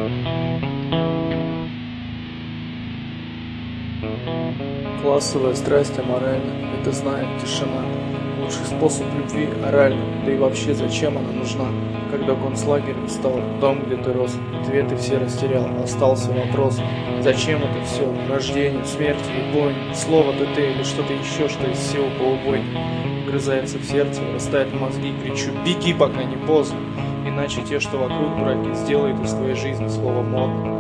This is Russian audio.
Классовая страсть аморальна, это знает тишина. Лучший способ любви оральный, да и вообще зачем она нужна? Когда концлагерем стал дом, где ты рос, ответы все растерял, остался вопрос: зачем это все? Рождение, смерть и бойня, слово-то ты или что-то еще, что из всего поубойнее. Вгрызается в сердце, вырастает в мозги, кричу: беги, пока не поздно, иначе те, что вокруг, дураки, сделают из твоей жизни слово модно.